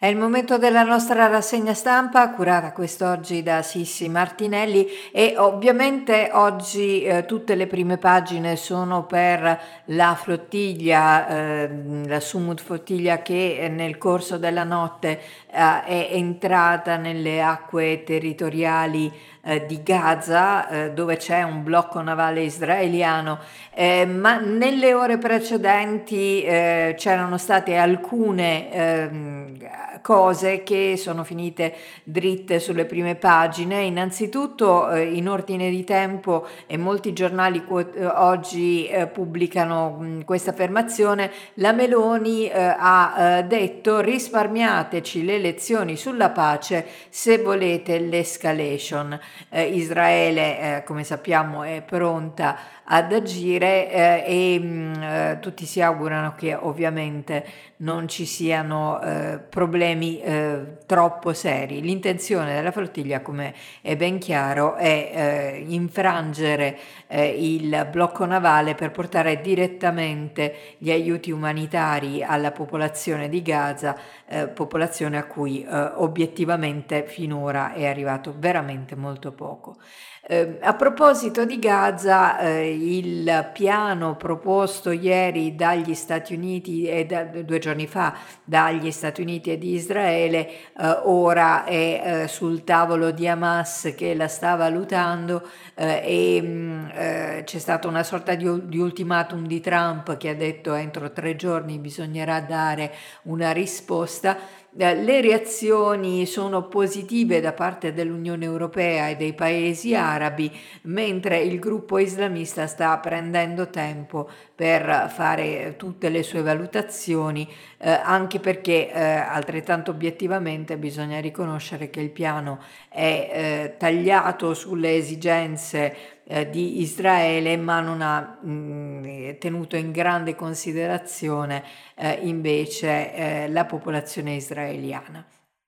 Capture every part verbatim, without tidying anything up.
È il momento della nostra rassegna stampa, curata quest'oggi da Sissi Martinelli, e ovviamente oggi eh, tutte le prime pagine sono per la flottiglia, eh, la Sumut flottiglia che eh, nel corso della notte eh, è entrata nelle acque territoriali eh, di Gaza, eh, dove c'è un blocco navale israeliano, eh, ma nelle ore precedenti eh, c'erano state alcune ehm, cose che sono finite dritte sulle prime pagine. Innanzitutto eh, in ordine di tempo, e molti giornali quo- eh, oggi eh, pubblicano mh, questa affermazione, la Meloni eh, ha eh, detto: risparmiateci le lezioni sulla pace se volete l'escalation. Eh, Israele, eh, come sappiamo, è pronta ad agire eh, e mh, eh, tutti si augurano che ovviamente non ci siano eh, problemi eh, troppo seri. L'intenzione della flottiglia, come è ben chiaro, è eh, infrangere eh, il blocco navale per portare direttamente gli aiuti umanitari alla popolazione di Gaza, eh, popolazione a cui eh, obiettivamente finora è arrivato veramente molto poco. Eh, a proposito di Gaza, eh, il piano proposto ieri dagli Stati Uniti e da, due giorni fa dagli Stati Uniti e di Israele eh, ora è eh, sul tavolo di Hamas, che la sta valutando eh, e mh, eh, c'è stata una sorta di, di ultimatum di Trump che ha detto entro tre giorni bisognerà dare una risposta. Le reazioni sono positive da parte dell'Unione Europea e dei paesi arabi, mentre il gruppo islamista sta prendendo tempo per fare tutte le sue valutazioni, eh, anche perché eh, altrettanto obiettivamente bisogna riconoscere che il piano è eh, tagliato sulle esigenze eh, di Israele, ma non ha mh, tenuto in grande considerazione eh, invece eh, la popolazione israeliana.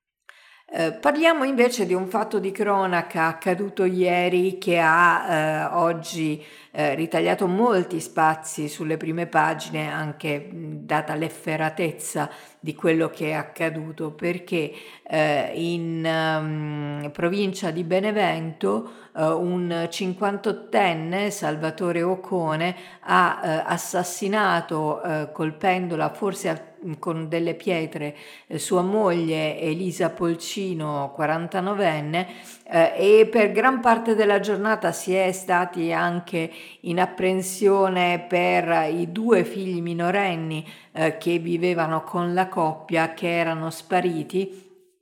Eh, parliamo invece di un fatto di cronaca accaduto ieri che ha eh, oggi eh, ritagliato molti spazi sulle prime pagine, anche mh, data l'efferatezza di quello che è accaduto, perché eh, in um, provincia di Benevento eh, un cinquantottenne, Salvatore Ocone, ha eh, assassinato eh, colpendola forse a con delle pietre eh, sua moglie Elisa Polcino, quarantanovenne, eh, e per gran parte della giornata si è stati anche in apprensione per i due figli minorenni eh, che vivevano con la coppia, che erano spariti.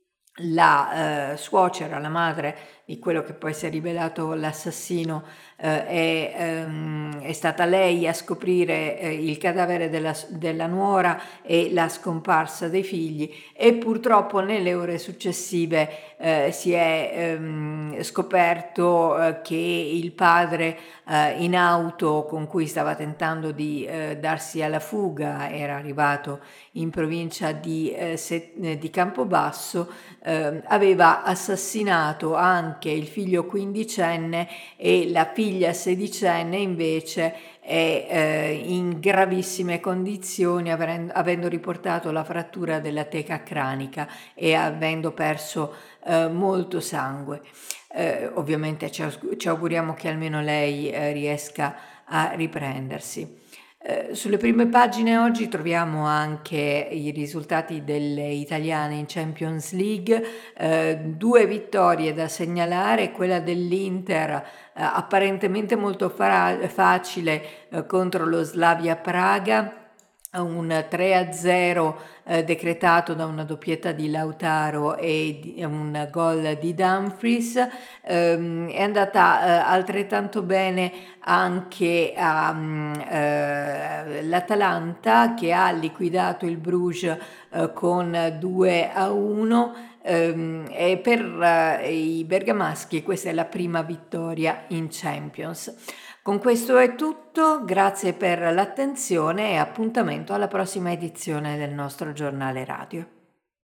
La eh, suocera, la madre di quello che poi si è rivelato l'assassino, eh, è, ehm, è stata lei a scoprire eh, il cadavere della, della nuora e la scomparsa dei figli, e purtroppo nelle ore successive eh, si è ehm, scoperto eh, che il padre eh, in auto con cui stava tentando di eh, darsi alla fuga, era arrivato in provincia di, eh, Se- di Campobasso, eh, aveva assassinato anche il figlio quindicenne, e la figlia sedicenne invece è eh, in gravissime condizioni, avendo, avendo riportato la frattura della teca cranica e avendo perso eh, molto sangue. Eh, ovviamente ci, ci auguriamo che almeno lei eh, riesca a riprendersi. Eh, sulle prime pagine oggi troviamo anche i risultati delle italiane in Champions League, eh, due vittorie da segnalare: quella dell'Inter eh, apparentemente molto fa- facile eh, contro lo Slavia Praga, un tre a zero eh, decretato da una doppietta di Lautaro e di, un gol di Dumfries. Ehm, è andata eh, altrettanto bene anche a, mm, eh, l'Atalanta, che ha liquidato il Bruges eh, con due a uno. Ehm, e per eh, i bergamaschi questa è la prima vittoria in Champions. Con questo è tutto, grazie per l'attenzione e appuntamento alla prossima edizione del nostro giornale radio.